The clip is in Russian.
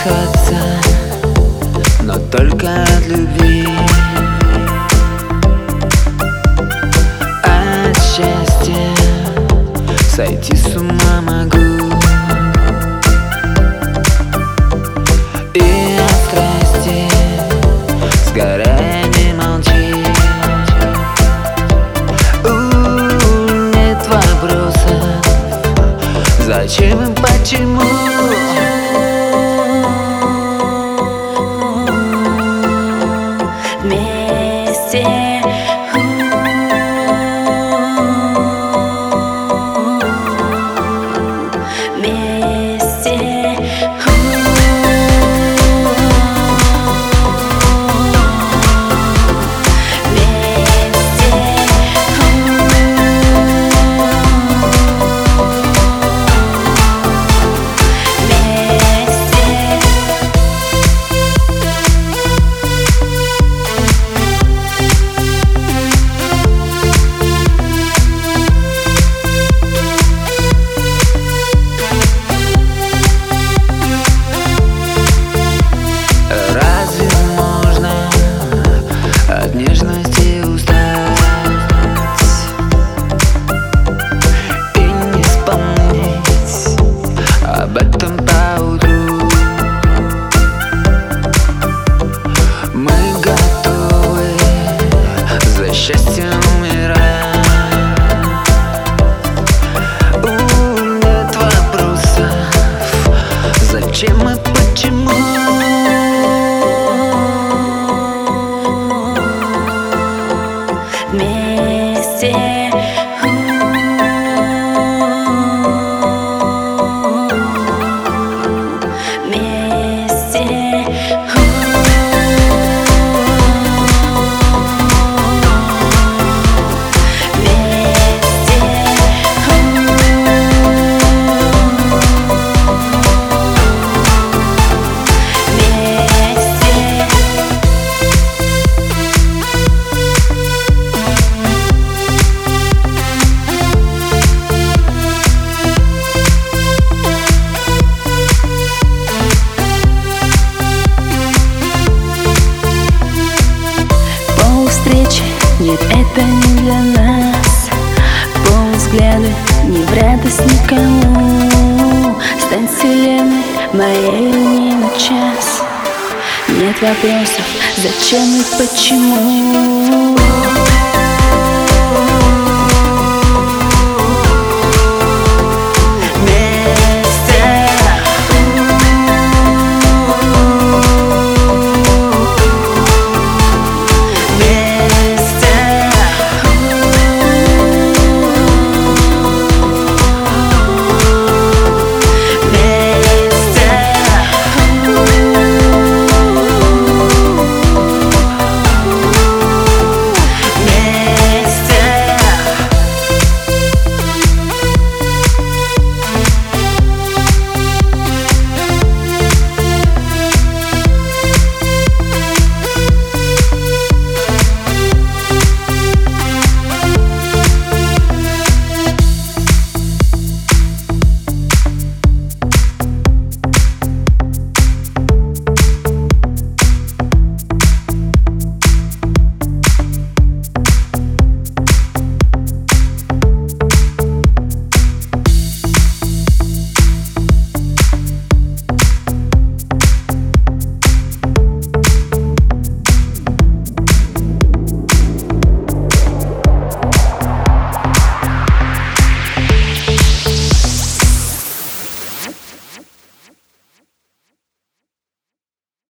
задыхаться, но только от любви. От счастья сойти с ума могу, и от страсти сгорая не молчи. Нет вопросов, зачем и почему. Вместе от нежности устать и не вспомнить об этом поутру. Мы готовы за счастье умирать. Нет вопросов, зачем и почему. Вместе нет, это не для нас. Полвзгляда не в радость никому. Стань вселенной моей не на час. Нет вопросов, зачем и почему.